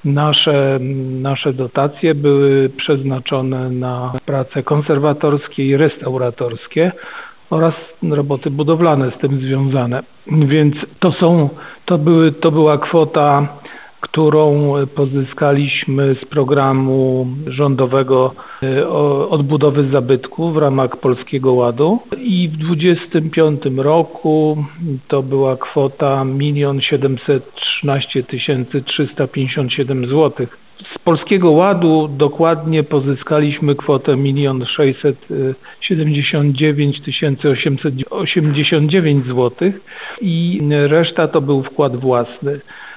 Nasze dotacje były przeznaczone na prace konserwatorskie i restauratorskie oraz roboty budowlane z tym związane. Więc to była kwota, którą pozyskaliśmy z programu rządowego odbudowy zabytków w ramach Polskiego Ładu i w 2025 roku to była kwota 1 713 357 zł. Z Polskiego Ładu dokładnie pozyskaliśmy kwotę 1 679 889 zł i reszta to był wkład własny.